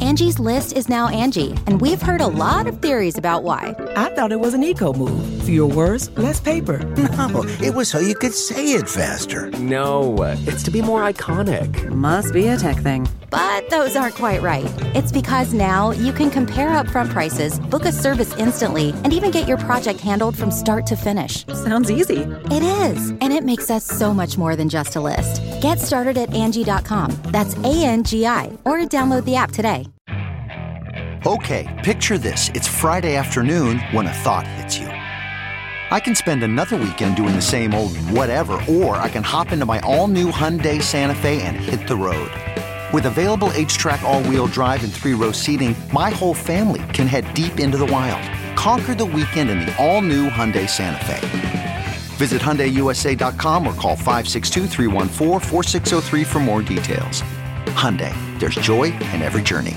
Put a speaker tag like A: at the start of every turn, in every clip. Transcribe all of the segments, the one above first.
A: Angie's List is now Angie, and we've heard a lot of theories about why.
B: I thought it was an eco move. Fewer words, less paper.
C: No, it was so you could say it faster.
D: No, it's to be more iconic.
E: Must be a tech thing.
A: But those aren't quite right. It's because now you can compare upfront prices, book a service instantly, and even get your project handled from start to finish.
E: Sounds easy.
A: It is, and it makes us so much more than just a list. Get started at Angie.com. That's ANGI, or download the app today.
C: Okay, picture this. It's Friday afternoon when a thought hits you. I can spend another weekend doing the same old whatever, or I can hop into my all-new Hyundai Santa Fe and hit the road. With available H-Track all-wheel drive and 3-row seating, my whole family can head deep into the wild. Conquer the weekend in the all-new Hyundai Santa Fe. Visit HyundaiUSA.com or call 562-314-4603 for more details. Hyundai, there's joy in every journey.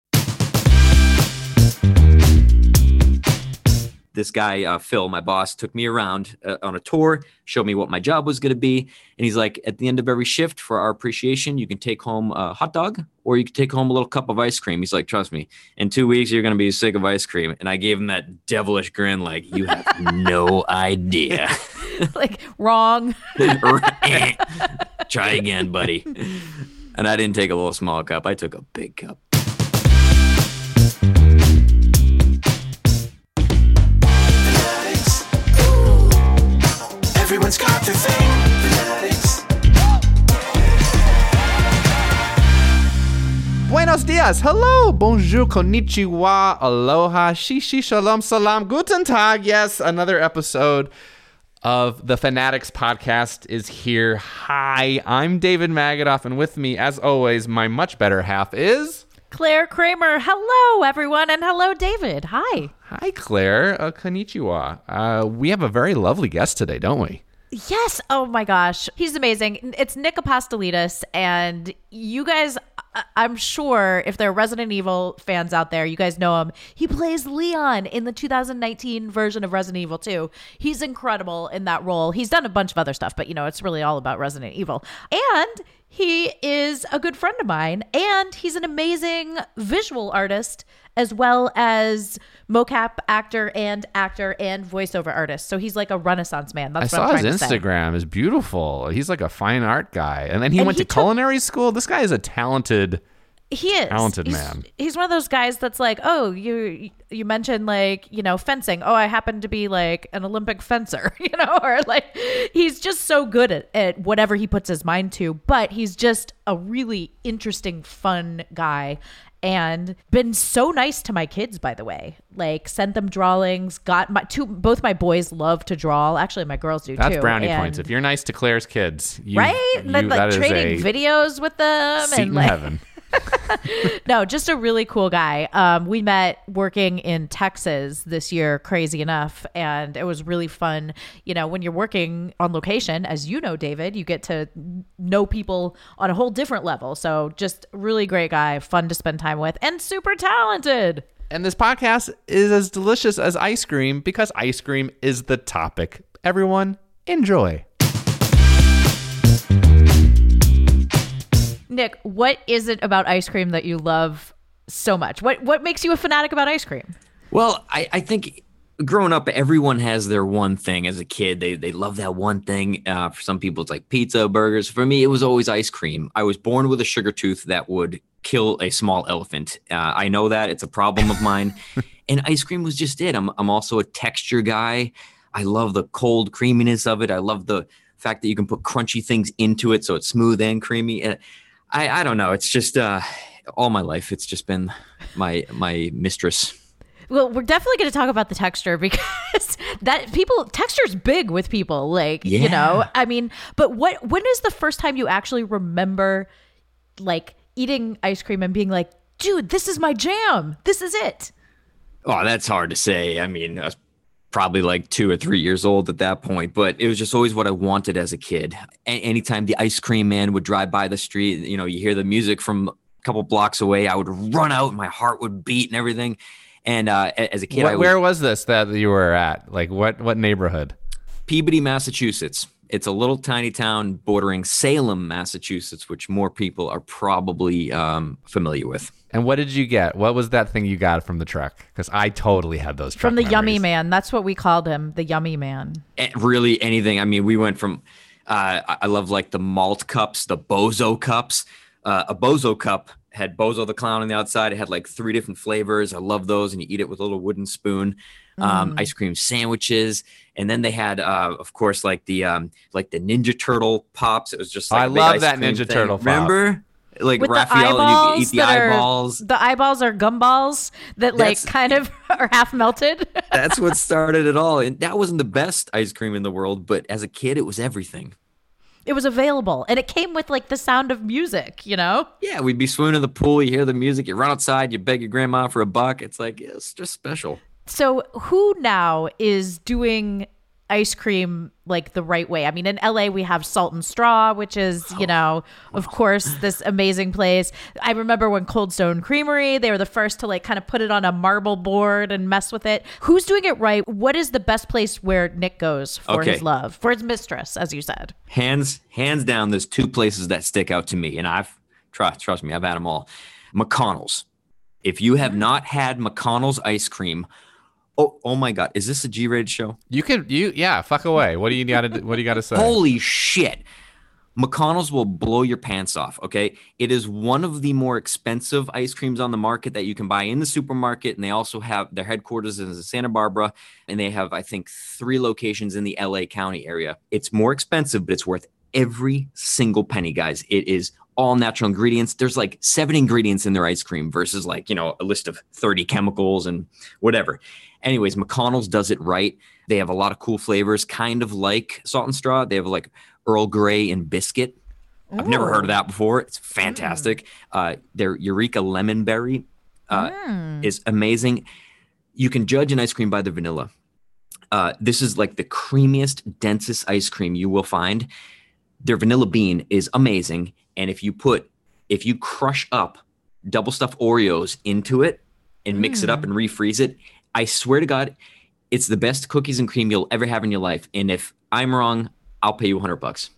F: This guy, Phil, my boss, took me around on a tour, showed me what my job was going to be. And he's like, at the end of every shift for our appreciation, you can take home a hot dog or you can take home a little cup of ice cream. He's like, trust me, in 2 weeks, you're going to be sick of ice cream. And I gave him that devilish grin like, you have no idea.
G: Like, wrong.
F: Try again, buddy. And I didn't take a little small cup. I took a big cup.
H: Everyone's got their thing. Fanatics.
I: Buenos dias. Hello. Bonjour. Konnichiwa. Aloha. Shishi. Shalom. Salam. Guten Tag. Yes, another episode of the Fanatics podcast is here. Hi, I'm David Magadoff, and with me, as always, my much better half is...
G: Claire Kramer. Hello, everyone, and hello, David. Hi.
I: Hi, Claire. Konnichiwa. We have a very lovely guest today, don't we?
G: Yes. Oh, my gosh. He's amazing. It's Nick Apostolides, and you guys... I'm sure if there are Resident Evil fans out there, you guys know him. He plays Leon in the 2019 version of Resident Evil 2. He's incredible in that role. He's done a bunch of other stuff, but, it's really all about Resident Evil. And he is a good friend of mine, and he's an amazing visual artist as well as mocap actor and voiceover artist. So he's like a Renaissance man. That's what I'm trying to say.
I: I saw his Instagram. It's beautiful. He's like a fine art guy. And then he went to culinary school. This guy is a talented man.
G: He's one of those guys that's like, oh, you mentioned fencing. Oh, I happen to be like an Olympic fencer, or like he's just so good at whatever he puts his mind to, but he's just a really interesting, fun guy. And been so nice to my kids, by the way. Like, sent them drawings. Both my boys love to draw. Actually, my girls do too.
I: That's brownie points. If you're nice to Claire's kids,
G: right? Like trading videos with them
I: seat in heaven.
G: No, just a really cool guy. We met working in Texas this year, crazy enough, and it was really fun. When you're working on location, as you know, David, you get to know people on a whole different level. So just really great guy, fun to spend time with, and super talented.
I: And this podcast is as delicious as ice cream because ice cream is the topic. Everyone, enjoy.
G: Nick, what is it about ice cream that you love so much? What makes you a fanatic about ice cream?
F: Well, I think growing up, everyone has their one thing as a kid. They love that one thing. For some people, it's like pizza, burgers. For me, it was always ice cream. I was born with a sugar tooth that would kill a small elephant. I know that. It's a problem of mine. And ice cream was just it. I'm also a texture guy. I love the cold creaminess of it. I love the fact that you can put crunchy things into it so it's smooth and creamy. I don't know. It's just all my life. It's just been my mistress.
G: Well, we're definitely going to talk about the texture because texture's big with people. Like, I mean, but when is the first time you actually remember like eating ice cream and being like, dude, this is my jam. This is it.
F: Oh, that's hard to say. I mean, I was probably like 2 or 3 years old at that point, but it was just always what I wanted as a kid. Anytime the ice cream man would drive by the street, you hear the music from a couple blocks away, I would run out and my heart would beat and everything. And as a kid,
I: where was this that you were at? Like what neighborhood?
F: Peabody, Massachusetts. It's a little tiny town bordering Salem, Massachusetts, which more people are probably familiar with.
I: And what did you get? What was that thing you got from the truck? Because I totally had those truck
G: From the
I: memories.
G: Yummy Man. That's what we called him, the Yummy Man.
F: Really anything. I mean, we went from, I love like the malt cups, the Bozo cups. A Bozo cup had Bozo the Clown on the outside. It had like 3 different flavors. I love those. And you eat it with a little wooden spoon. Ice cream sandwiches. And then they had, of course, like the Ninja Turtle pops. It was just like
I: I
F: a big
I: love
F: ice
I: that
F: cream
I: Ninja
F: thing.
I: Turtle pop.
F: Remember? Like
G: With
F: Raphael,
G: the
F: and you
G: eyeballs
F: could eat the
G: that
F: eyeballs.
G: the eyeballs are gumballs that like
F: That's-
G: kind of are half melted.
F: That's what started it all. And that wasn't the best ice cream in the world, but as a kid, it was everything.
G: It was available, and it came with like the sound of music, you know?
F: Yeah, we'd be swimming in the pool. You hear the music. You run outside. You beg your grandma for $1. It's like, it's just special.
G: So who now is doing ice cream like the right way? I mean, in LA, we have Salt and Straw, which is, you know, of course, this amazing place. I remember when Cold Stone Creamery, they were the first to like kind of put it on a marble board and mess with it. Who's doing it right? What is the best place where Nick goes for his love, for his mistress, as you said?
F: Hands down, there's 2 places that stick out to me, and trust me, I've had them all. McConnell's. If you have not had McConnell's ice cream, oh my God, is this a G-rated show?
I: Yeah, fuck away. What do you got to say?
F: Holy shit. McConnell's will blow your pants off, okay? It is one of the more expensive ice creams on the market that you can buy in the supermarket, and they also have their headquarters in Santa Barbara, and they have, I think, 3 locations in the LA County area. It's more expensive, but it's worth every single penny, guys. It is all natural ingredients. There's like 7 ingredients in their ice cream versus like, you know, a list of 30 chemicals and whatever. Anyways, McConnell's does it right. They have a lot of cool flavors, kind of like Salt and Straw. They have like Earl Grey and biscuit. I've never heard of that before. It's fantastic. Their Eureka Lemon Berry is amazing. You can judge an ice cream by the vanilla. This is like the creamiest, densest ice cream you will find. Their vanilla bean is amazing. And if you crush up double stuffed Oreos into it and mix it up and refreeze it, I swear to God, it's the best cookies and cream you'll ever have in your life. And if I'm wrong, I'll pay you $100.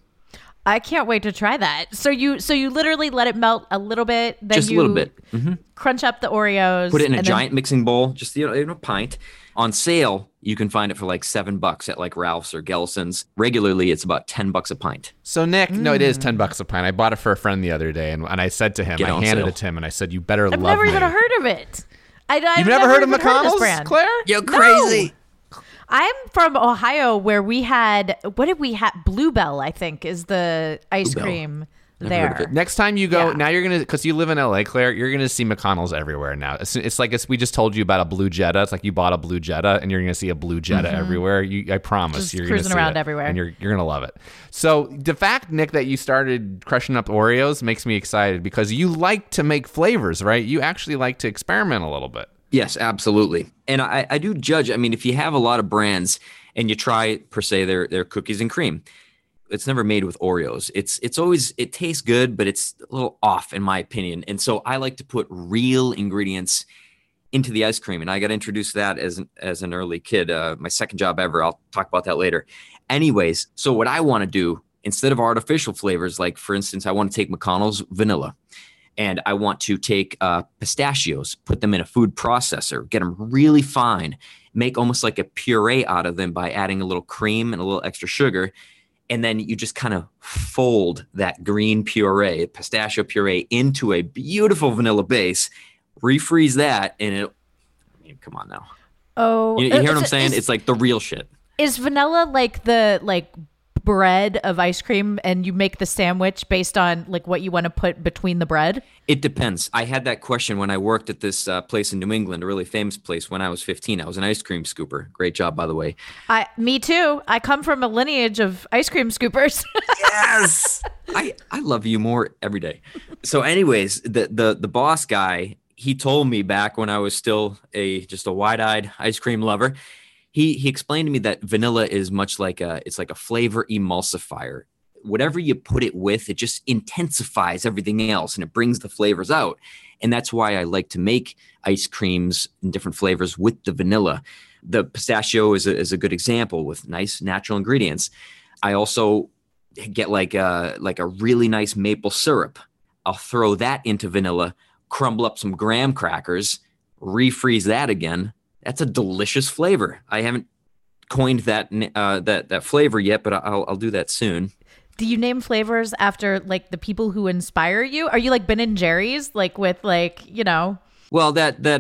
G: I can't wait to try that. So you literally let it melt a little bit, then
F: Just a little bit. Mm-hmm.
G: Crunch up the Oreos.
F: Put it in a giant mixing bowl, just in a pint. On sale, you can find it for like $7 at like Ralph's or Gelson's. Regularly, it's about $10 a pint.
I: So Nick, no, it is $10 a pint. I bought it for a friend the other day, and I said to him, I handed it to him, and I said, "You better love me."
G: I've never even heard of it.
I: You've never heard of McConnell's, Claire?
F: You're crazy.
G: No. I'm from Ohio, where we had, what did we have? Bluebell, I think, is the ice cream there.
I: Next time you go, now you're gonna, because you live in LA, Claire, you're gonna see McConnell's everywhere now. It's like we just told you about a blue Jetta. It's like you bought a blue Jetta, and you're gonna see a blue Jetta everywhere. I promise,
G: Just
I: you're gonna
G: cruising
I: see
G: around
I: it,
G: everywhere,
I: and you're gonna love it. So the fact, Nick, that you started crushing up Oreos makes me excited because you like to make flavors, right? You actually like to experiment a little bit.
F: Yes, absolutely. And I do judge. I mean, if you have a lot of brands and you try, per se, their cookies and cream, it's never made with Oreos. It's always, it tastes good, but it's a little off in my opinion. And so I like to put real ingredients into the ice cream. And I got introduced to that as an early kid. My second job ever. I'll talk about that later. Anyways, so what I want to do, instead of artificial flavors, like for instance, I want to take McConnell's vanilla. And I want to take pistachios, put them in a food processor, get them really fine, make almost like a puree out of them by adding a little cream and a little extra sugar. And then you just kind of fold that green puree, pistachio puree, into a beautiful vanilla base, refreeze that, and come on now.
G: Oh.
F: You hear what I'm saying? It's like the real shit.
G: Is vanilla like the bread of ice cream, and you make the sandwich based on like what you want to put between the bread?
F: It depends. I had that question when I worked at this place in New England, a really famous place when I was 15. I was an ice cream scooper. Great job, by the way.
G: Me too. I come from a lineage of ice cream scoopers.
F: Yes. I love you more every day. So anyways, the boss guy, he told me back when I was still just a wide-eyed ice cream lover, he explained to me that vanilla is much like it's like a flavor emulsifier. Whatever you put it with, it just intensifies everything else and it brings the flavors out. And that's why I like to make ice creams in different flavors with the vanilla. The pistachio is a good example with nice natural ingredients. I also get like a really nice maple syrup. I'll throw that into vanilla, crumble up some graham crackers, refreeze that again. That's a delicious flavor. I haven't coined that flavor yet, but I'll do that soon.
G: Do you name flavors after like the people who inspire you? Are you like Ben and Jerry's, like with like, you know?
F: Well,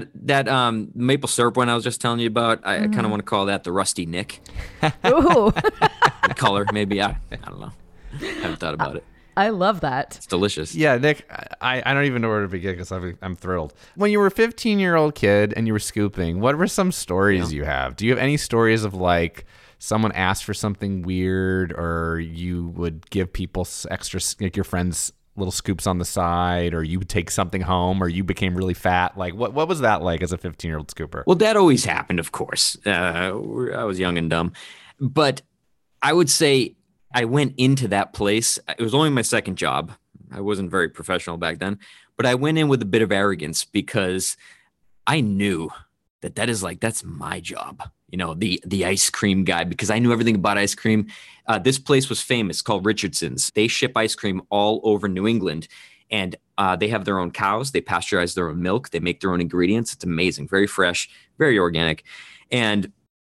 F: that maple syrup one I was just telling you about, I kind of want to call that the Rusty Nick.
G: Ooh.
F: The color, maybe. I don't know. I haven't thought about it.
G: I love that.
F: It's delicious.
I: Yeah, Nick, I don't even know where to begin because I'm thrilled. When you were a 15-year-old kid and you were scooping, what were some stories you have? Do you have any stories of like someone asked for something weird, or you would give people extra, like your friends, little scoops on the side, or you would take something home, or you became really fat? Like what was that like as a 15-year-old scooper?
F: Well, that always happened, of course. I was young and dumb. But I would say I went into that place. It was only my second job. I wasn't very professional back then, but I went in with a bit of arrogance because I knew that's my job. You know, the ice cream guy, because I knew everything about ice cream. This place was famous, called Richardson's. They ship ice cream all over New England, and they have their own cows. They pasteurize their own milk. They make their own ingredients. It's amazing, very fresh, very organic. And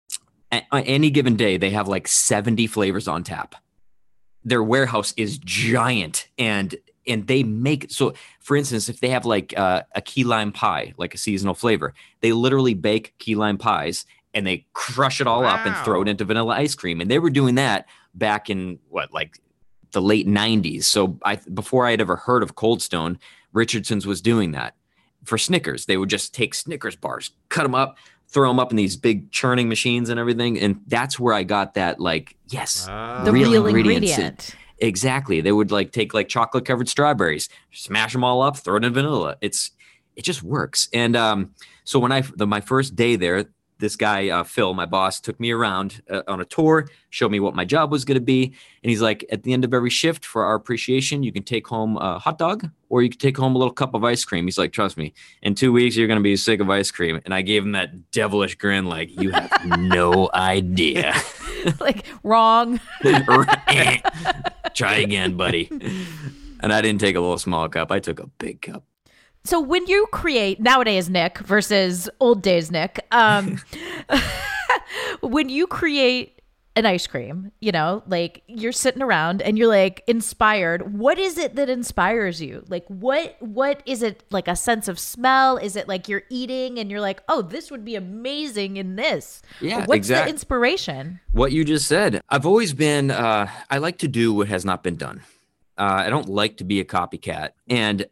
F: on any given day, they have like 70 flavors on tap. Their warehouse is giant, and they make, so for instance, if they have like a key lime pie, like a seasonal flavor, they literally bake key lime pies and they crush it all up and throw it into vanilla ice cream. And they were doing that back in like the late 90s. So before I had ever heard of Cold Stone, Richardson's was doing that. For Snickers, they would just take Snickers bars, cut them up, throw them up in these big churning machines and everything. And that's where I got that, like, yes,
G: the real ingredient.
F: Exactly. They would like take like chocolate covered strawberries, smash them all up, throw it in vanilla. It just works. And so when my first day there, this guy, Phil, my boss, took me around on a tour, showed me what my job was going to be. And he's like, at the end of every shift, for our appreciation, you can take home a hot dog, or you can take home a little cup of ice cream. He's like, trust me, in 2 weeks, you're going to be sick of ice cream. And I gave him that devilish grin, like, you have no idea.
G: Like, wrong.
F: Try again, buddy. And I didn't take a little small cup. I took a big cup.
G: So when you create nowadays Nick versus old days Nick, when you create an ice cream, you know, like you're sitting around and you're like inspired, what is it that inspires you? Like what is it, like a sense of smell? Is it like you're eating and you're like, oh, this would be amazing in this?
F: Yeah,
G: what's
F: exactly.
G: the inspiration?
F: What you just said. I've always been, I like to do what has not been done. I don't like to be a copycat. And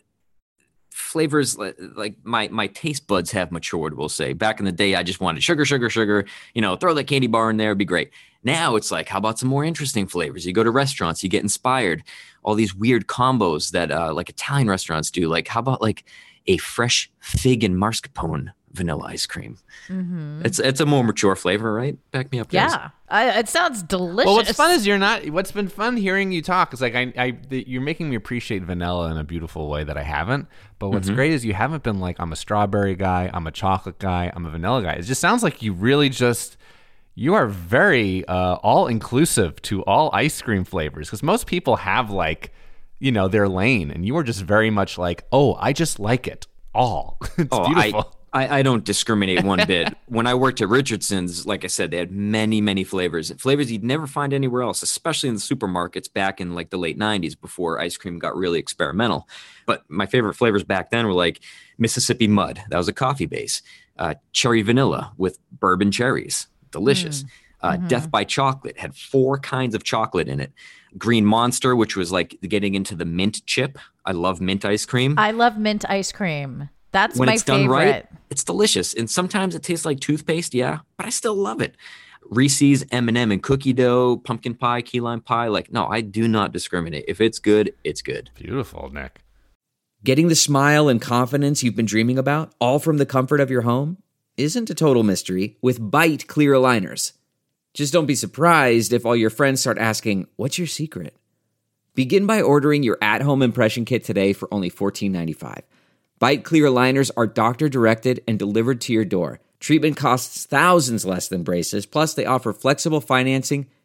F: flavors, like my taste buds have matured, we'll say. Back in the day, I just wanted sugar, you know, throw that candy bar in there, it'd be great. Now it's like, how about some more interesting flavors? You go to restaurants, you get inspired. All these weird combos that like Italian restaurants do. Like, how about like a fresh fig and mascarpone vanilla ice cream? Mm-hmm. It's a more mature flavor, right? Back me up, guys.
G: Yeah, it sounds delicious.
I: Well, what's fun is what's been fun hearing you talk is like you're making me appreciate vanilla in a beautiful way that I haven't. But what's great is you haven't been like, I'm a strawberry guy, I'm a chocolate guy, I'm a vanilla guy. It just sounds like you really you are very all-inclusive to all ice cream flavors, because most people have like, you know, their lane, and you are just very much like, oh, I just like it all. It's beautiful.
F: I don't discriminate one bit. When I worked at Richardson's, like I said, they had many, many flavors you'd never find anywhere else, especially in the supermarkets back in like the late 90s before ice cream got really experimental. But my favorite flavors back then were like Mississippi Mud. That was a coffee base. Cherry vanilla with bourbon cherries. Delicious. Death by Chocolate had 4 kinds of chocolate in it. Green Monster, which was like getting into the mint chip. I love mint ice cream.
G: I love mint ice cream. That's
F: when
G: my
F: it's done
G: favorite.
F: right, it's delicious. And sometimes it tastes like toothpaste, yeah, but I still love it. Reese's, M&M, and cookie dough, pumpkin pie, key lime pie. Like, no, I do not discriminate. If it's good, it's good.
I: Beautiful, Nick.
E: Getting the smile and confidence you've been dreaming about, all from the comfort of your home, isn't a total mystery with Byte clear aligners. Just don't be surprised if all your friends start asking, what's your secret? Begin by ordering your at-home impression kit today for only $14.95. Byte clear aligners are doctor-directed and delivered to your door. Treatment costs thousands less than braces, plus they offer flexible financing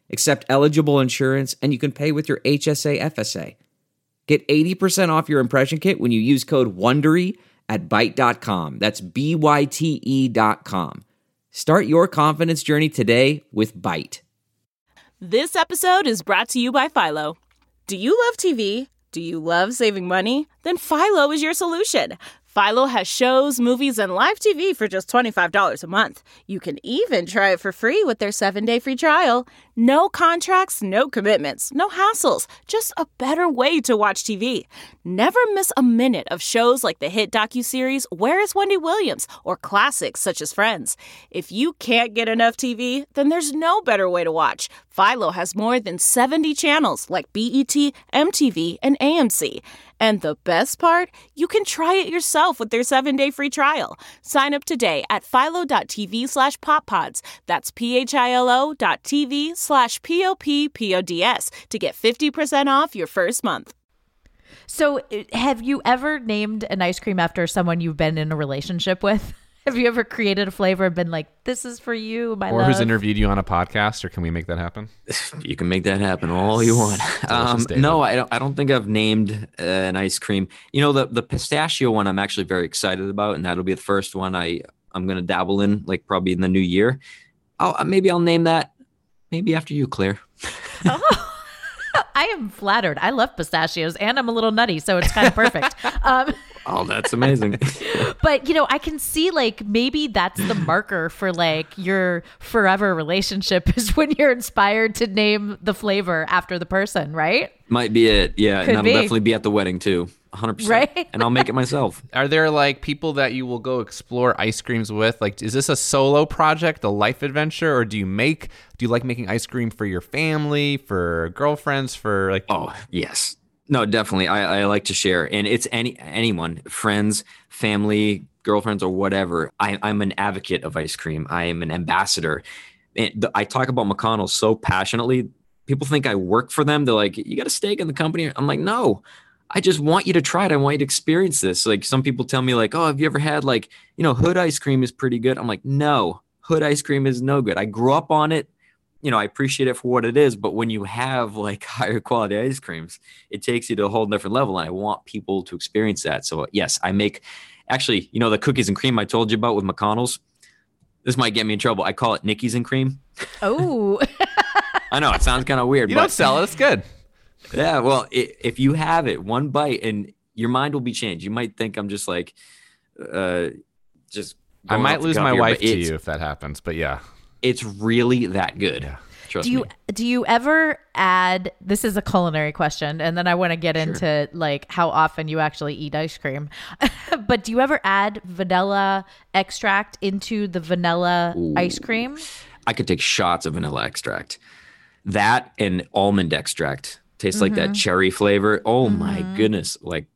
E: accept eligible insurance, and you can pay with your HSA FSA. Get 80% off your impression kit when you use code WONDERY at Byte.com. That's BYTE.com. Start your confidence journey today with Byte.
J: This episode is brought to you by Philo. Do you love TV? Do you love saving money? Then Philo is your solution. Philo has shows, movies, and live TV for just $25 a month. You can even try it for free with their 7-day free trial. No contracts, no commitments, no hassles. Just a better way to watch TV. Never miss a minute of shows like the hit docuseries Where is Wendy Williams? Or classics such as Friends. If you can't get enough TV, then there's no better way to watch. Philo has more than 70 channels like BET, MTV, and AMC. And the best part? You can try it yourself with their 7-day free trial. Sign up today at philo.tv/poppods. That's philo.tv/POPPODS to get 50% off your first month.
G: So have you ever named an ice cream after someone you've been in a relationship with? Have you ever created a flavor and been like, this is for you, my love?
I: Or who's interviewed you on a podcast, or can we make that happen?
F: You can make that happen all you want. No, I don't think I've named an ice cream. You know, the pistachio one I'm actually very excited about, and that'll be the first one I'm going to dabble in, like probably in the new year. Maybe I'll name that maybe after you, Claire.
G: Oh, I am flattered. I love pistachios, and I'm a little nutty, so it's kind of perfect.
F: Oh, that's amazing.
G: But, you know, I can see like maybe that's the marker for like your forever relationship is when you're inspired to name the flavor after the person, right?
F: Might be it. Yeah.
G: Could
F: and
G: be.
F: I'll definitely be at the wedding too. 100%.
G: Right?
F: And I'll make it myself.
I: Are there like people that you will go explore ice creams with? Like, is this a solo project, a life adventure, or do you like making ice cream for your family, for girlfriends, for like?
F: Oh, yes. No, definitely. I like to share, and it's anyone, friends, family, girlfriends, or whatever. I'm an advocate of ice cream. I am an ambassador. And I talk about McConnell's so passionately. People think I work for them. They're like, you got a stake in the company? I'm like, no, I just want you to try it. I want you to experience this. Like some people tell me like, oh, have you ever had like, Hood ice cream is pretty good. I'm like, no, Hood ice cream is no good. I grew up on it. I appreciate it for what it is, but when you have like higher quality ice creams, it takes you to a whole different level. And I want people to experience that. So yes, I make actually, the cookies and cream I told you about with McConnell's. This might get me in trouble. I call it Nicky's and cream.
G: Oh,
F: I know it sounds kind of weird.
I: You don't sell it. It's good.
F: Yeah. Well, if you have it one bite and your mind will be changed, you might think I'm just like, just.
I: I might lose my wife to you if that happens, but yeah.
F: It's really that good. Yeah. Trust me.
G: Do you ever add, this is a culinary question, and then I want to get into like how often you actually eat ice cream, but do you ever add vanilla extract into the vanilla ice cream?
F: I could take shots of vanilla extract. That and almond extract tastes like that cherry flavor. Oh my goodness. Like,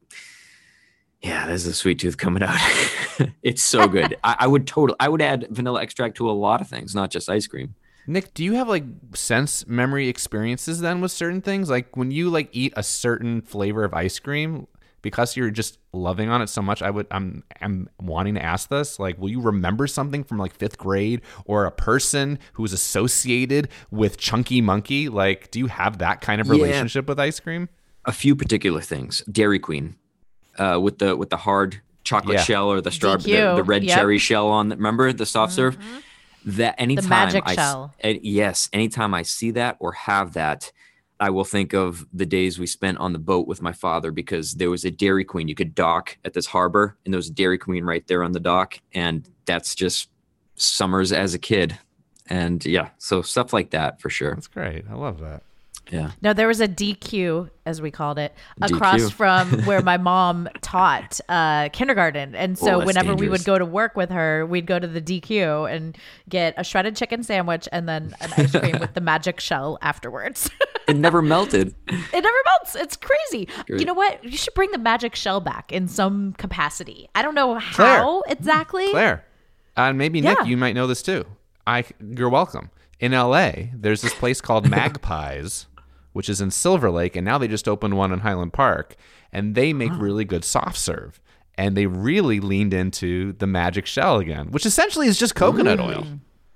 F: yeah, there's a sweet tooth coming out. It's so good. I would add vanilla extract to a lot of things, not just ice cream.
I: Nick, do you have like sense memory experiences then with certain things? Like when you like eat a certain flavor of ice cream, because you're just loving on it so much, I'm wanting to ask this. Like, will you remember something from like 5th grade or a person who was associated with Chunky Monkey? Like, do you have that kind of relationship with ice cream?
F: A few particular things. Dairy Queen, with the hard chocolate shell or the the red cherry shell on. Remember the soft serve? That anytime
G: the magic shell.
F: Yes, anytime I see that or have that, I will think of the days we spent on the boat with my father, because there was a Dairy Queen. You could dock at this harbor, and there was a Dairy Queen right there on the dock, and that's just summers as a kid. And yeah, so stuff like that for sure.
I: That's great. I love that.
F: Yeah.
G: No, there was a DQ, as we called it, across from where my mom taught kindergarten. And so whenever we would go to work with her, we'd go to the DQ and get a shredded chicken sandwich and then an ice cream with the magic shell afterwards.
F: It never melted.
G: It never melts. It's crazy. Great. You know what? You should bring the magic shell back in some capacity. I don't know how exactly.
I: Claire. And maybe Nick, you might know this too. You're welcome. In LA, there's this place called Magpies, which is in Silver Lake, and now they just opened one in Highland Park, and they make really good soft serve. And they really leaned into the magic shell again, which essentially is just coconut oil.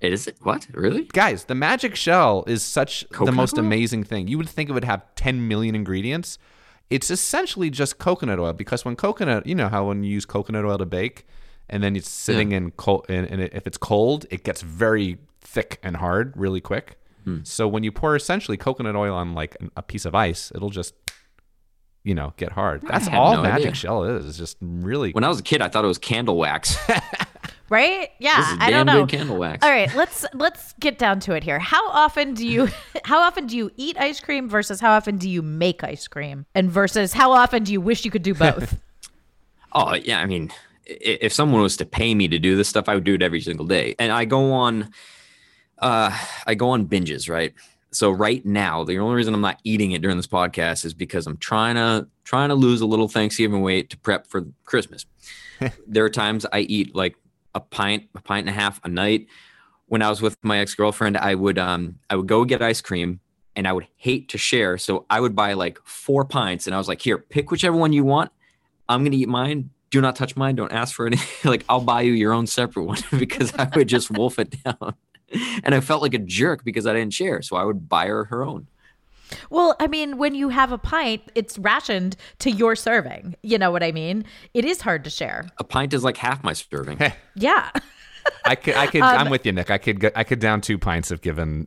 F: Is it? What? Really?
I: Guys, the magic shell is such the
F: Coconut
I: most
F: oil?
I: amazing thing. You would think it would have 10 million ingredients. It's essentially just coconut oil, because when coconut, you know how when you use coconut oil to bake and then it's sitting in cold, and if it's cold, it gets very thick and hard really quick. So when you pour essentially coconut oil on like a piece of ice, it'll just, get hard. That's
F: had
I: all
F: no
I: magic
F: idea.
I: shell is. It's just really.
F: When I was a kid, I thought it was candle wax.
G: Right? Yeah,
F: This is
G: I don't
F: damn
G: know.
F: good candle wax.
G: All right, let's get down to it here. How often do you eat ice cream versus how often do you make ice cream, and versus how often do you wish you could do both?
F: Oh, yeah. I mean, if someone was to pay me to do this stuff, I would do it every single day. And I go on binges, right? So right now, the only reason I'm not eating it during this podcast is because I'm trying to lose a little Thanksgiving weight to prep for Christmas. There are times I eat like a pint and a half a night. When I was with my ex-girlfriend, I would go get ice cream, and I would hate to share. So I would buy like 4 pints, and I was like, here, pick whichever one you want. I'm going to eat mine. Do not touch mine. Don't ask for any. Like, I'll buy you your own separate one, because I would just wolf it down. And I felt like a jerk because I didn't share. So I would buy her own.
G: Well, I mean, when you have a pint, it's rationed to your serving. You know what I mean? It is hard to share.
F: A pint is like half my serving.
G: Yeah.
I: I could. I'm with you, Nick. I could down 2 pints if given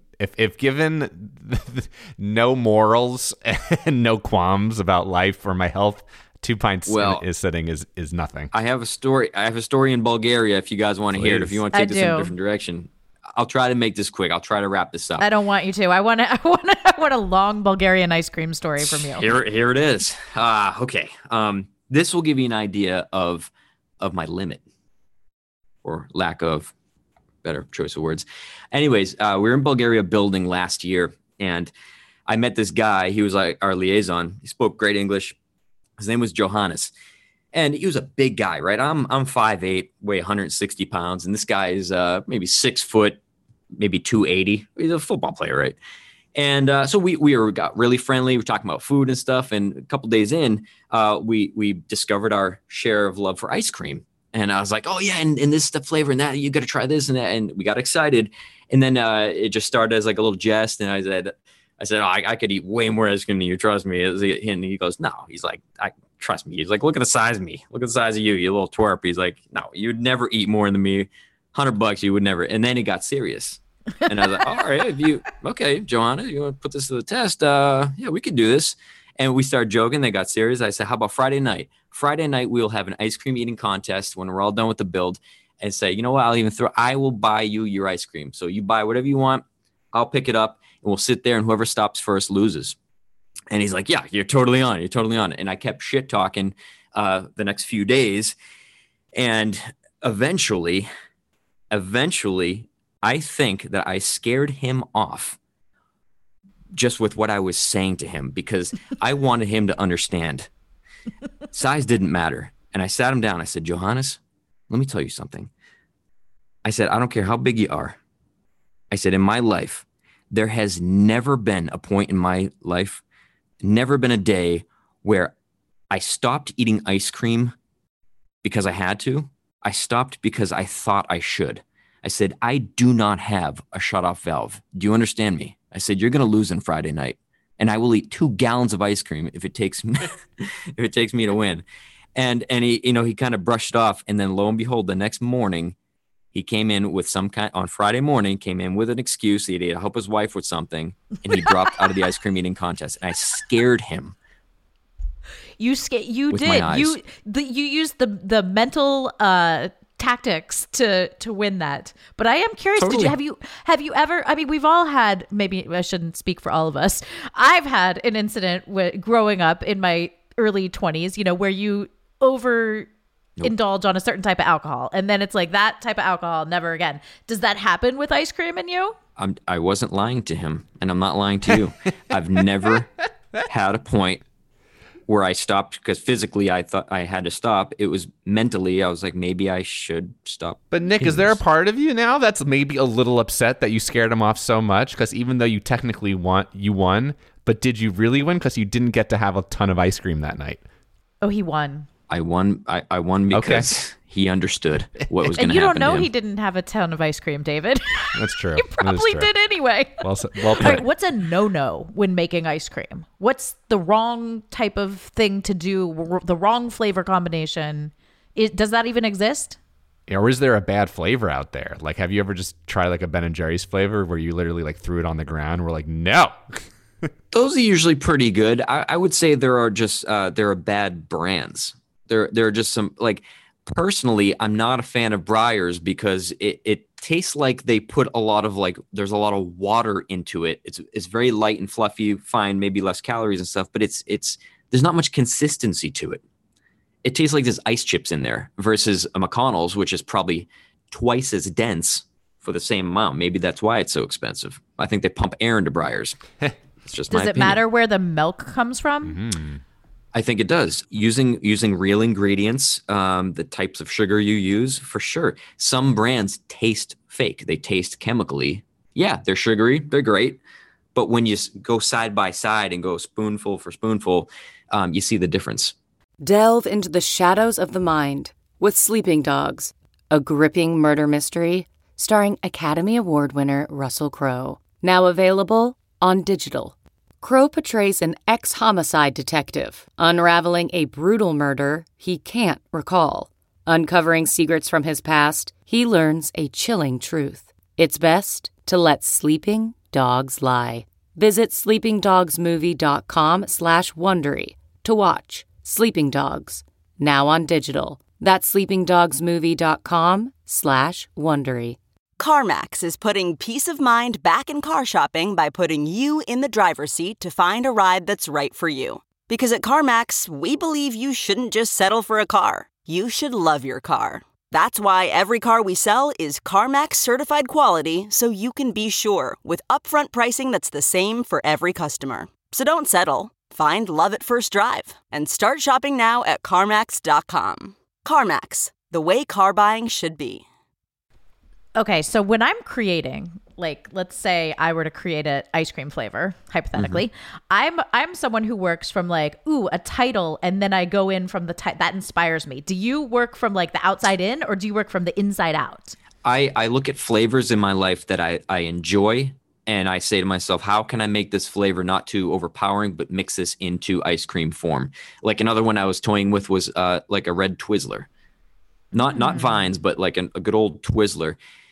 I: no morals and no qualms about life or my health. 2 pints is nothing.
F: I have a story in Bulgaria if you guys want to hear it. If you want to take this in a different direction. I'll try to make this quick. I'll try to wrap this up.
G: I don't want you to. I want a long Bulgarian ice cream story from you.
F: Here it is. Okay. This will give you an idea of my limit, or lack of better choice of words. Anyways, we were in Bulgaria building last year, and I met this guy. He was like our liaison. He spoke great English. His name was Johannes. And he was a big guy, right? I'm 5'8", weigh 160 pounds. And this guy is maybe 6 foot, maybe 280. He's a football player, right? And so we got really friendly. We were talking about food and stuff. And a couple days in, we discovered our share of love for ice cream. And I was like, oh, yeah, and this is the flavor and that. You got to try this and that. And we got excited. And then it just started as like a little jest. And I said, oh, I could eat way more ice cream than you. Trust me. And he goes, no. He's like, trust me. He's like, look at the size of me. Look at the size of you, you little twerp. He's like, no, you'd never eat more than me. $100, you would never. And then it got serious. And I was like, all right, okay, Johanna, you want to put this to the test? Yeah, we could do this. And we started joking. They got serious. I said, how about Friday night? Friday night, we'll have an ice cream eating contest when we're all done with the build, and say, you know what? I will buy you your ice cream. So you buy whatever you want. I'll pick it up, and we'll sit there, and whoever stops first loses. And he's like, yeah, you're totally on. You're totally on. And I kept shit talking the next few days. And eventually, I think that I scared him off just with what I was saying to him, because I wanted him to understand. Size didn't matter. And I sat him down. I said, Johannes, let me tell you something. I said, I don't care how big you are. I said, in my life, there has never been a point in my life, never been a day where I stopped eating ice cream because I had to. I stopped because I thought I should. I said, I do not have a shut-off valve. Do you understand me? I said, you're going to lose on Friday night, and I will eat 2 gallons of ice cream if it takes me, to win. And he kind of brushed it off, and then lo and behold, the next morning, he came in with on Friday morning, came in with an excuse. He had to help his wife with something, and he dropped out of the ice cream eating contest. And I scared him.
G: You did. You used the mental tactics to win that. But I am curious.
F: Totally.
G: Have you ever? I mean, we've all had. Maybe I shouldn't speak for all of us. I've had an incident growing up in my early 20s. Where you indulge on a certain type of alcohol, and then it's like that type of alcohol never again. Does that happen with ice cream and you?
F: I wasn't lying to him, and I'm not lying to you. I've never had a point where I stopped because physically I thought I had to stop. It was mentally, I was like, maybe I should stop.
I: But Nick, is there a part of you now that's maybe a little upset that you scared him off so much? Because even though you technically won, but did you really win? Because you didn't get to have a ton of ice cream that night.
G: Oh, he won.
F: I won because He understood what was going
G: And
F: to happen.
G: you don't know
F: to him.
G: he didn't have a ton of ice cream, David.
I: That's true.
G: He probably did anyway.
I: Well put.
G: All right, what's a no-no when making ice cream? What's the wrong type of thing to do, the wrong flavor combination? Does that even exist?
I: Or is there a bad flavor out there? Like, have you ever just tried like a Ben and Jerry's flavor where you literally like threw it on the ground? We're like, no.
F: Those are usually pretty good. I would say there are just there are bad brands. There are just some, like, personally, I'm not a fan of Breyers because it tastes like they put a lot of, like, there's a lot of water into it. It's very light and fluffy, fine, maybe less calories and stuff, but it's there's not much consistency to it. It tastes like there's ice chips in there versus a McConnell's, which is probably twice as dense for the same amount. Maybe that's why it's so expensive. I think they pump air into Breyers. It's just my
G: Does it
F: opinion.
G: matter where the milk comes from?
I: Mm-hmm.
F: I think it does. Using real ingredients, the types of sugar you use, for sure. Some brands taste fake. They taste chemically. Yeah, they're sugary. They're great. But when you go side by side and go spoonful for spoonful, you see the difference.
K: Delve into the shadows of the mind with Sleeping Dogs, a gripping murder mystery starring Academy Award winner Russell Crowe. Now available on digital. Crowe portrays an ex-homicide detective unraveling a brutal murder he can't recall. Uncovering secrets from his past, he learns a chilling truth. It's best to let sleeping dogs lie. Visit sleepingdogsmovie.com/Wondery to watch Sleeping Dogs, now on digital. That's sleepingdogsmovie.com/Wondery.
L: CarMax is putting peace of mind back in car shopping by putting you in the driver's seat to find a ride that's right for you. Because at CarMax, we believe you shouldn't just settle for a car. You should love your car. That's why every car we sell is CarMax certified quality, so you can be sure with upfront pricing that's the same for every customer. So don't settle. Find love at first drive and start shopping now at CarMax.com. CarMax, the way car buying should be.
G: Okay, so when I'm creating, like, let's say I were to create an ice cream flavor, hypothetically, I'm someone who works from like, a title, and then I go in from the that inspires me. Do you work from like the outside in, or do you work from the inside out?
F: I look at flavors in my life that I enjoy, and I say to myself, how can I make this flavor not too overpowering, but mix this into ice cream form? Like another one I was toying with was like a red Twizzler. Not Vines, but like a good old Twizzler.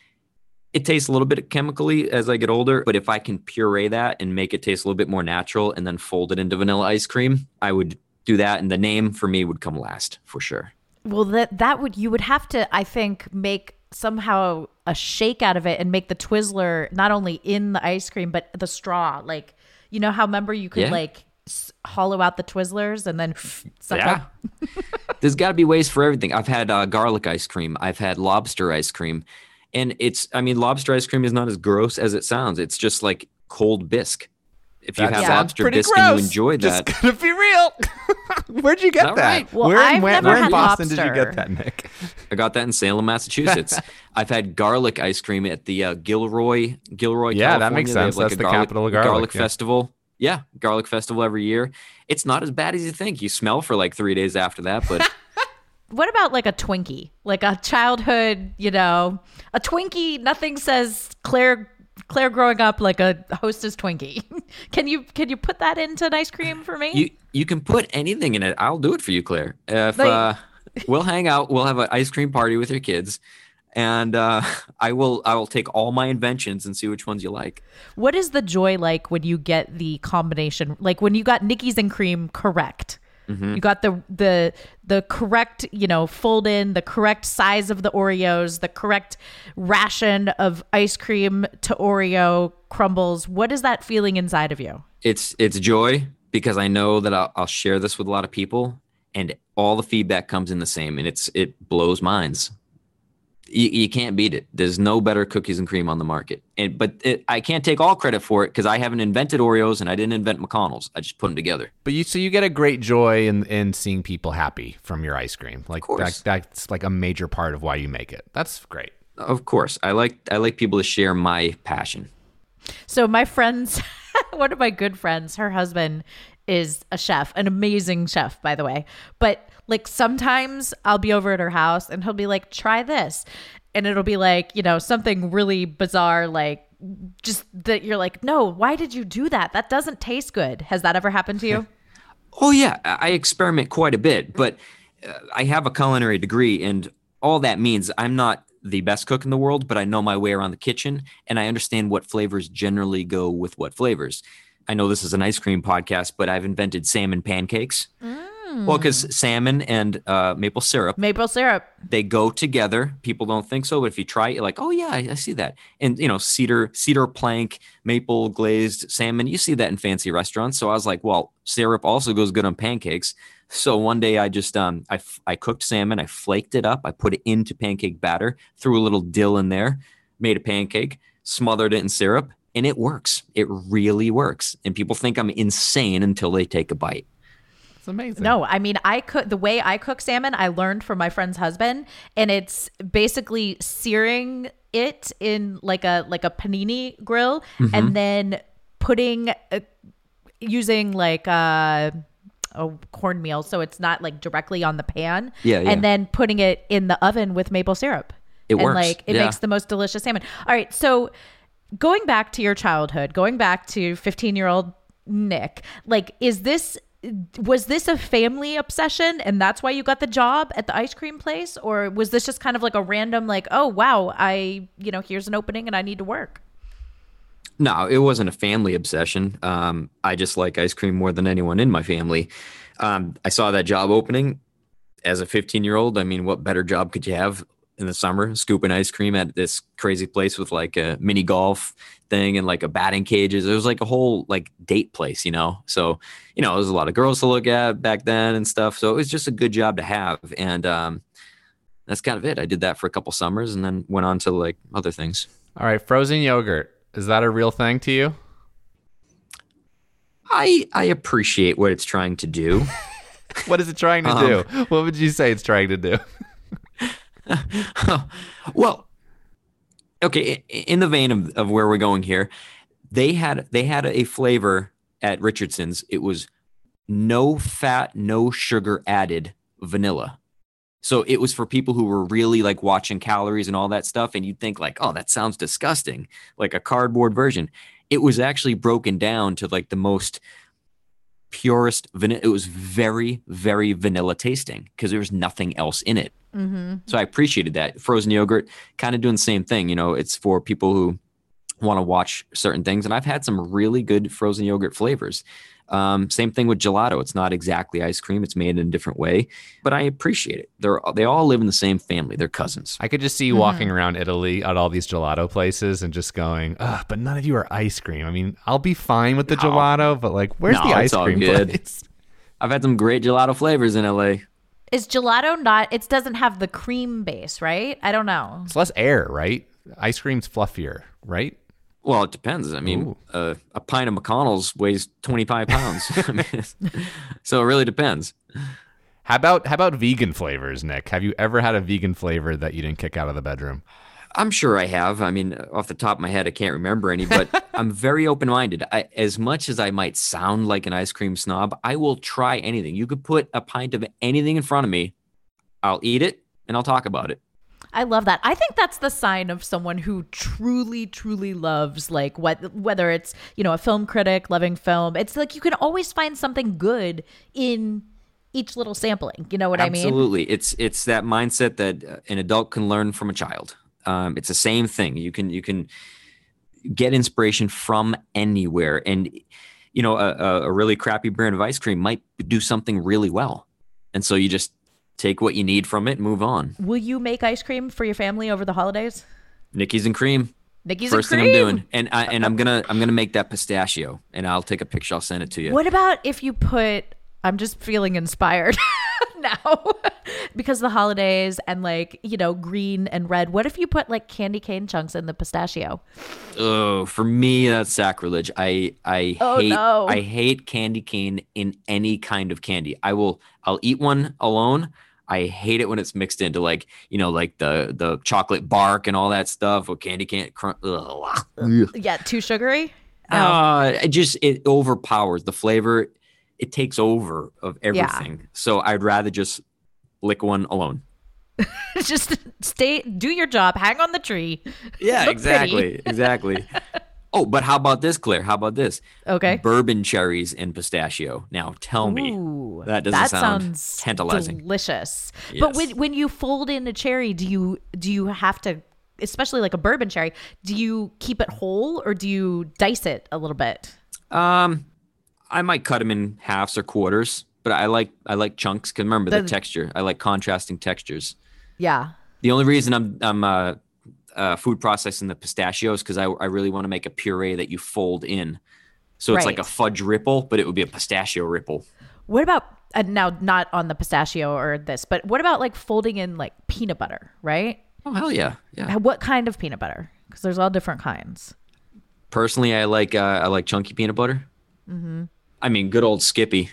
F: It tastes a little bit chemically as I get older, but if I can puree that and make it taste a little bit more natural and then fold it into vanilla ice cream, I would do that. And the name for me would come last for sure.
G: Well, you would have to, I think, make somehow a shake out of it and make the Twizzler not only in the ice cream, but the straw. Like, you know how, remember you could like hollow out the Twizzlers and then suck up?
F: There's got to be ways for everything. I've had garlic ice cream. I've had lobster ice cream. And lobster ice cream is not as gross as it sounds. It's just like cold bisque. If you have lobster bisque and you enjoy that.
I: Just gonna be real. Where'd you get that?
G: Right? Well,
I: where
G: I've never
I: in
G: had
I: Boston
G: lobster.
I: did you get that, Nick?
F: I got that in Salem, Massachusetts. I've had garlic ice cream at the Gilroy,
I: Yeah,
F: California.
I: that makes
F: They have
I: sense.
F: like
I: That's
F: a
I: the capital of garlic.
F: festival. Yeah, garlic festival every year. It's not as bad as you think. You smell for like 3 days after that, but
G: What about like a Twinkie? Like a childhood, a Twinkie, nothing says Claire growing up like a Hostess Twinkie. Can you put that into an ice cream for me?
F: you can put anything in it. I'll do it for you, Claire. If we'll hang out, we'll have an ice cream party with your kids, and I will take all my inventions and see which ones you like.
G: What is the joy like when you get the combination? Like when you got Nickies and cream correct? You got the correct, fold in, the correct size of the Oreos, the correct ration of ice cream to Oreo crumbles. What is that feeling inside of you?
F: It's joy, because I know that I'll share this with a lot of people, and all the feedback comes in the same, and it blows minds. You can't beat it. There's no better cookies and cream on the market. But I can't take all credit for it because I haven't invented Oreos and I didn't invent McConnell's. I just put them together.
I: But you get a great joy in seeing people happy from your ice cream. Like that's like a major part of why you make it. That's great.
F: Of course. I like people to share my passion.
G: So my friends, one of my good friends, her husband is a chef, an amazing chef, by the way. But Like sometimes I'll be over at her house and he'll be like, try this. And it'll be like, something really bizarre, like just that you're like, no, why did you do that? That doesn't taste good. Has that ever happened to you?
F: Oh, yeah. I experiment quite a bit, but I have a culinary degree, and all that means I'm not the best cook in the world, but I know my way around the kitchen, and I understand what flavors generally go with what flavors. I know this is an ice cream podcast, but I've invented salmon pancakes. Well, because salmon and maple syrup. They go together. People don't think so, but if you try it, you're like, oh, yeah, I see that. And, cedar plank, maple glazed salmon, you see that in fancy restaurants. So I was like, well, syrup also goes good on pancakes. So one day I just, I cooked salmon, I flaked it up, I put it into pancake batter, threw a little dill in there, made a pancake, smothered it in syrup, and it works. It really works. And people think I'm insane until they take a bite.
I: It's amazing.
G: No, I mean, the way I cook salmon, I learned from my friend's husband, and it's basically searing it in like a panini grill, and then using like cornmeal, so it's not like directly on the pan. And then putting it in the oven with maple syrup.
F: It works.
G: Like it makes the most delicious salmon. All right, so going back to your childhood, going back to 15-year-old Nick, like was this a family obsession and that's why you got the job at the ice cream place, or was this just kind of like a random like, oh wow, here's an opening and I need to work?
F: No, it wasn't a family obsession. I just like ice cream more than anyone in my family. I saw that job opening as a 15-year-old. I mean, what better job could you have in the summer, scooping ice cream at this crazy place with like a mini golf thing and like a batting cages. It was like a whole like date place, So, there was a lot of girls to look at back then and stuff. So it was just a good job to have. And that's kind of it. I did that for a couple summers and then went on to like other things.
I: All right. Frozen yogurt. Is that a real thing to you?
F: I appreciate what it's trying to do.
I: What is it trying to do? What would you say it's trying to do?
F: Well, okay. In the vein of where we're going here, they had a flavor at Richardson's. It was no fat, no sugar added vanilla. So it was for people who were really like watching calories and all that stuff. And you'd think like, oh, that sounds disgusting, like a cardboard version. It was actually broken down to like the most purest vanilla. It was very, very vanilla tasting because there was nothing else in it. So I appreciated that. Frozen yogurt, kind of doing the same thing. It's for people who want to watch certain things. And I've had some really good frozen yogurt flavors. Same thing with gelato. It's not exactly ice cream. It's made in a different way, but I appreciate it. They all live in the same family. They're cousins.
I: I could just see you walking around Italy at all these gelato places and just going, but none of you are ice cream. I mean, I'll be fine with the gelato, but like, where's the ice cream place?
F: I've had some great gelato flavors in LA.
G: Is gelato not, it doesn't have the cream base, right? I don't know.
I: It's less air, right? Ice cream's fluffier, right?
F: Well, it depends. I mean, a pint of McConnell's weighs 25 pounds. So it really depends.
I: How about vegan flavors, Nick? Have you ever had a vegan flavor that you didn't kick out of the bedroom?
F: I'm sure I have. I mean, off the top of my head, I can't remember any, but I'm very open-minded. As much as I might sound like an ice cream snob, I will try anything. You could put a pint of anything in front of me. I'll eat it and I'll talk about it.
G: I love that. I think that's the sign of someone who truly, truly loves, like, whether it's, a film critic loving film. It's like you can always find something good in each little sampling. You know what I mean?
F: Absolutely. It's that mindset that an adult can learn from a child. It's the same thing. You can get inspiration from anywhere. And, a really crappy brand of ice cream might do something really well. And so you just take what you need from it and move on.
G: Will you make ice cream for your family over the holidays?
F: Nickies and cream. First thing I'm doing. And I'm gonna make that pistachio, and I'll take a picture. I'll send it to you.
G: What about if you put, I'm just feeling inspired now because the holidays and green and red. What if you put like candy cane chunks in the pistachio?
F: Oh, for me, that's sacrilege. I hate candy cane in any kind of candy. I'll eat one alone. I hate it when it's mixed into like the chocolate bark and all that stuff or candy cane.
G: Yeah, too sugary.
F: It overpowers the flavor. It takes over of everything. So I'd rather just lick one alone.
G: Just do your job, hang on the tree.
F: Yeah,
G: Look
F: exactly. Exactly. Oh, but how about this, Claire? How about this?
G: Okay.
F: Bourbon cherries and pistachio. Now tell me.
G: Ooh,
F: that doesn't sound
G: sounds
F: tantalizing.
G: Delicious.
F: Yes.
G: But when you fold in a cherry, do you have to, especially like a bourbon cherry, do you keep it whole or do you dice it a little bit?
F: I might cut them in halves or quarters, but I like chunks because remember the texture. I like contrasting textures.
G: Yeah.
F: The only reason I'm food processing the pistachios because I really want to make a puree that you fold in. So it's like a fudge ripple, but it would be a pistachio ripple.
G: What about, now not on the pistachio or this, but what about like folding in like peanut butter, right?
F: Oh, hell yeah. Yeah.
G: What kind of peanut butter? Because there's all different kinds.
F: Personally, I like chunky peanut butter. Mm-hmm. I mean, good old Skippy.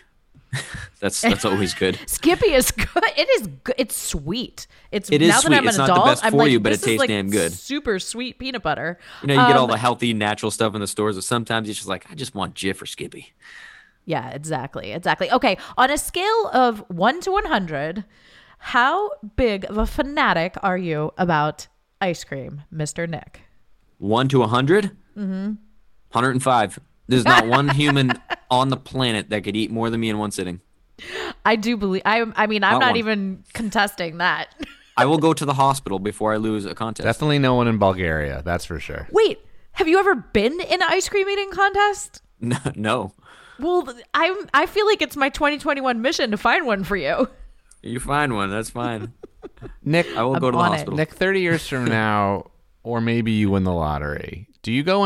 F: That's always good.
G: Skippy is good. It is good. It's sweet. It is
F: now
G: sweet.
F: That I'm
G: it's
F: an
G: not
F: adult,
G: the
F: best
G: I'm
F: for
G: like,
F: you, but it
G: this is
F: tastes
G: like
F: damn good.
G: Super sweet peanut butter.
F: You know, you get all the healthy, natural stuff in the stores, but sometimes it's just like, I just want Jif or Skippy.
G: Yeah, exactly. Okay, on a scale of 1 to 100, how big of a fanatic are you about ice cream, Mr. Nick?
F: 1 to 100? Mm-hmm. 105. There's not one human on the planet that could eat more than me in one sitting.
G: I do believe. I mean, I'm not even contesting that.
F: I will go to the hospital before I lose a contest.
I: Definitely no one in Bulgaria, that's for sure.
G: Wait, have you ever been in an ice cream eating contest?
F: No.
G: Well, I feel like it's my 2021 mission to find one for you.
F: You find one, that's fine.
I: Nick,
F: I will go to the hospital.
I: Nick, 30 years from now, or maybe you win the lottery. Do you go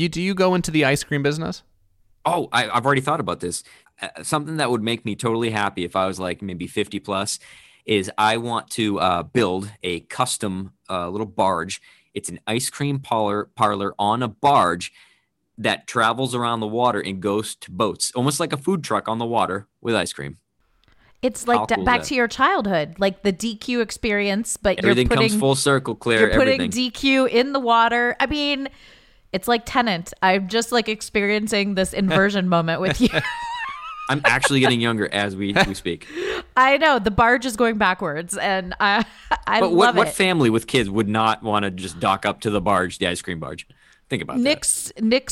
I: into the ice cream business?
F: Oh, I've already thought about this. Something that would make me totally happy if I was like maybe 50 plus is I want to build a custom little barge. It's an ice cream parlor on a barge that travels around the water and goes to boats, almost like a food truck on the water with ice cream.
G: It's like back to your childhood, like the DQ experience, but
F: everything comes full circle, Claire.
G: You're putting DQ in the water. I mean, it's like Tenet. I'm just like experiencing this inversion moment with you.
F: I'm actually getting younger as we speak.
G: I know the barge is going backwards, and I love it.
F: What family with kids would not want to just dock up to the barge, the ice cream barge? Think about
G: Nick's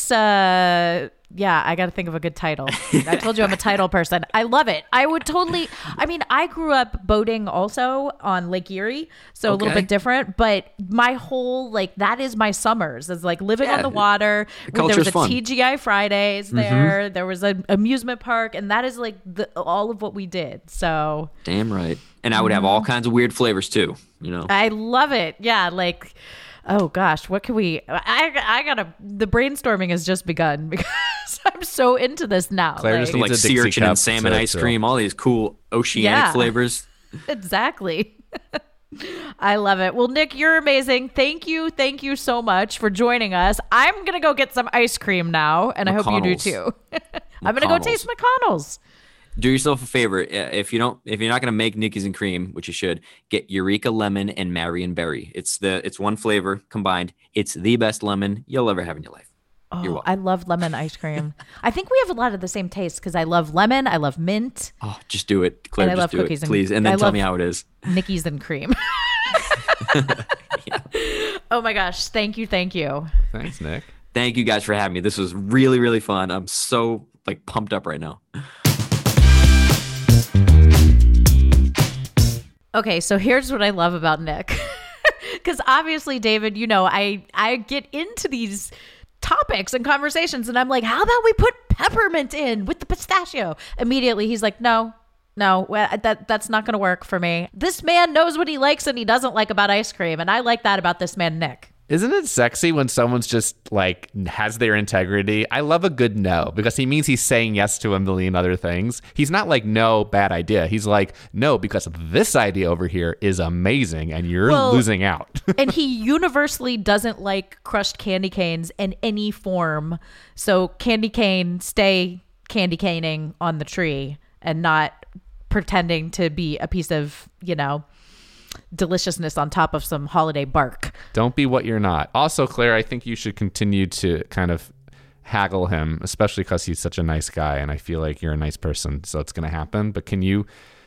G: yeah, I got to think of a good title. I told you I'm a title person. I love it. I would totally, I mean, I grew up boating also on Lake Erie, so a little bit different, but my whole, like, that is my summers. It's like living on the water. There was a
F: fun.
G: TGI Fridays there. Mm-hmm. There was an amusement park, and that is like all of what we did. So
F: damn right. And I would have all kinds of weird flavors too, you know.
G: I love it. Yeah, like, oh gosh, what can we? The brainstorming has just begun because I'm so into this now.
I: Claire just
F: like sea urchin and salmon ice cream, all these cool oceanic flavors.
G: Exactly. I love it. Well, Nick, you're amazing. Thank you so much for joining us. I'm gonna go get some ice cream now, and I hope you do too. I'm gonna go taste McConnell's.
F: Do yourself a favor. If you're not gonna make Nickies and Cream, which you should, get Eureka Lemon and Marion Berry. It's one flavor combined. It's the best lemon you'll ever have in your life.
G: Oh, I love lemon ice cream. I think we have a lot of the same taste because I love lemon. I love mint.
F: Oh, just do it, Claire.
G: And I love
F: just do
G: cookies
F: it, please, and then tell me how it is.
G: Nickies and Cream.
F: Yeah.
G: Oh my gosh! Thank you.
I: Thanks, Nick.
F: Thank you guys for having me. This was really, really fun. I'm so pumped up right now.
G: Okay, so here's what I love about Nick. Because obviously, David, you know, I get into these topics and conversations, and I'm like, how about we put peppermint in with the pistachio? Immediately, he's like, no, that's not going to work for me. This man knows what he likes and he doesn't like about ice cream, and I like that about this man, Nick.
I: Isn't it sexy when someone's just like has their integrity? I love a good no because he means he's saying yes to a million other things. He's not like, no, bad idea. He's like, no, because this idea over here is amazing and you're losing out.
G: And he universally doesn't like crushed candy canes in any form. So candy cane, stay candy caning on the tree and not pretending to be a piece of, you know, deliciousness on top of some holiday bark.
I: Don't be what you're not. Also, Claire, I think you should continue to kind of haggle him, especially because he's such a nice guy and I feel like you're a nice person, so it's going to happen. But can you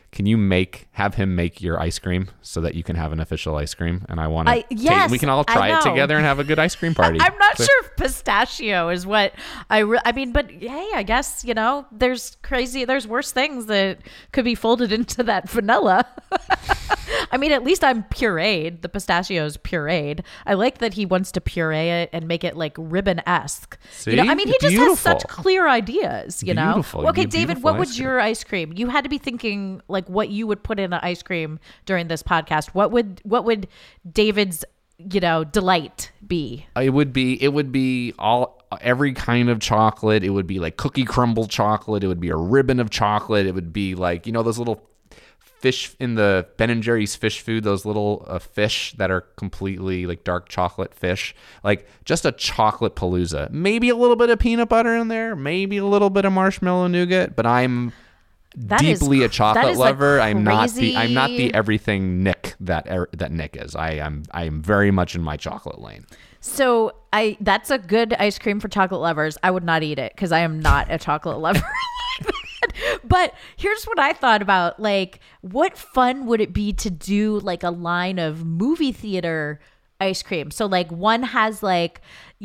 I: can you have him make your ice cream so that you can have an official ice cream? And I want to.
G: Yes,
I: we can all try it together and have a good ice cream party.
G: I'm not sure if pistachio is what I mean, but hey, I guess, there's worse things that could be folded into that vanilla. I mean, at least I'm pureed. The pistachio's pureed. I like that he wants to puree it and make it like ribbon-esque.
I: See?
G: I mean, he just
I: Beautiful.
G: has such clear ideas,
I: Beautiful.
G: Okay,
I: Beautiful
G: David, what
I: ice
G: would
I: cream.
G: your ice cream? You had to be thinking like what you would put in an ice cream during this podcast. What would David's, delight be?
I: It would be every kind of chocolate. It would be like cookie crumble chocolate. It would be a ribbon of chocolate. It would be like, those little fish in the Ben & Jerry's fish food, those little fish that are completely like dark chocolate fish, like just a chocolate palooza. Maybe a little bit of peanut butter in there, maybe a little bit of marshmallow nougat, but I'm deeply a chocolate lover. I'm not the everything Nick that Nick is. I am very much in my chocolate lane.
G: So that's a good ice cream for chocolate lovers. I would not eat it because I am not a chocolate lover. But here's what I thought about, like, what fun would it be to do like a line of movie theater ice cream? So like one has like,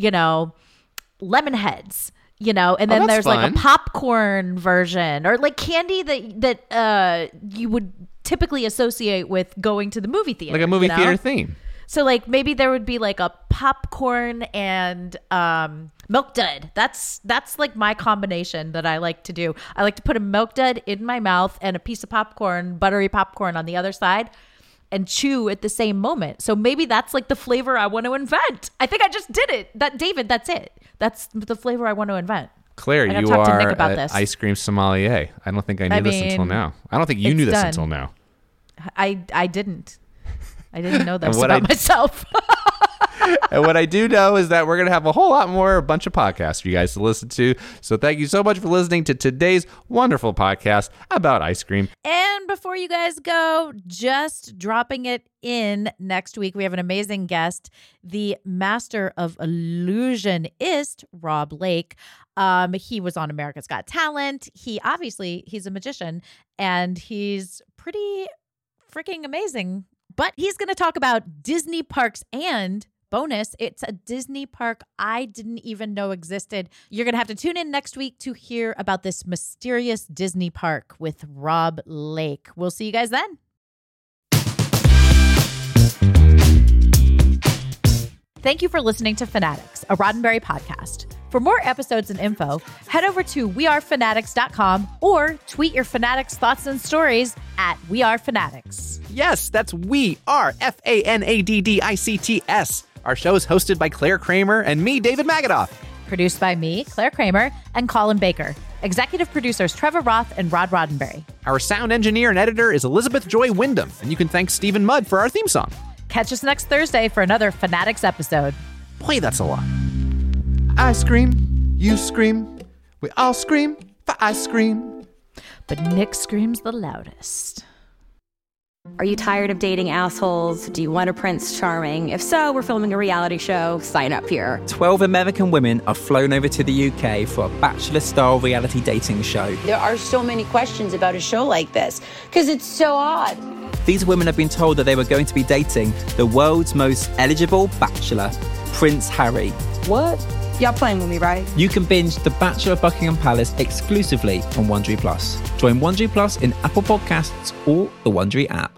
G: lemon heads, and then there's
I: fun.
G: like a popcorn version or like candy that you would typically associate with going to the movie theater.
I: Like a movie theater theme.
G: So like maybe there would be like a popcorn and milk dud. That's like my combination that I like to do. I like to put a milk dud in my mouth and a piece of popcorn, buttery popcorn on the other side, and chew at the same moment. So maybe that's like the flavor I want to invent. I think I just did it. David, that's it. That's the flavor I want to invent.
I: Claire, you are an ice cream sommelier. I don't think I knew this until now. I don't think you knew this until now.
G: I didn't. I didn't know this about myself.
I: And what I do know is that we're going to have a bunch of podcasts for you guys to listen to. So thank you so much for listening to today's wonderful podcast about ice cream.
G: And before you guys go, just dropping it in next week, we have an amazing guest, the master of illusionist, Rob Lake. He was on America's Got Talent. He's a magician and he's pretty freaking amazing. But he's going to talk about Disney parks and bonus, it's a Disney park I didn't even know existed. You're going to have to tune in next week to hear about this mysterious Disney park with Rob Lake. We'll see you guys then. Thank you for listening to Fanatics, a Roddenberry podcast. For more episodes and info, head over to wearefanatics.com or tweet your Fanatics thoughts and stories at wearefanatics.
M: Yes, that's We Are, FANADDICTS. Our show is hosted by Claire Kramer and me, David Magadoff.
G: Produced by me, Claire Kramer, and Colin Baker. Executive producers Trevor Roth and Rod Roddenberry.
M: Our sound engineer and editor is Elizabeth Joy Wyndham, and you can thank Stephen Mudd for our theme song.
G: Catch us next Thursday for another Fanatics episode.
M: Boy, that's a lot.
I: I scream, you scream, we all scream for ice cream.
G: But Nick screams the loudest.
N: Are you tired of dating assholes? Do you want a Prince Charming? If so, we're filming a reality show. Sign up here.
O: 12 American women are flown over to the UK for a Bachelor-style reality dating show.
P: There are so many questions about a show like this because it's so odd.
O: These women have been told that they were going to be dating the world's most eligible bachelor, Prince Harry.
P: What? Y'all playing with me, right?
O: You can binge The Bachelor of Buckingham Palace exclusively on Wondery Plus. Join Wondery Plus in Apple Podcasts or the Wondery app.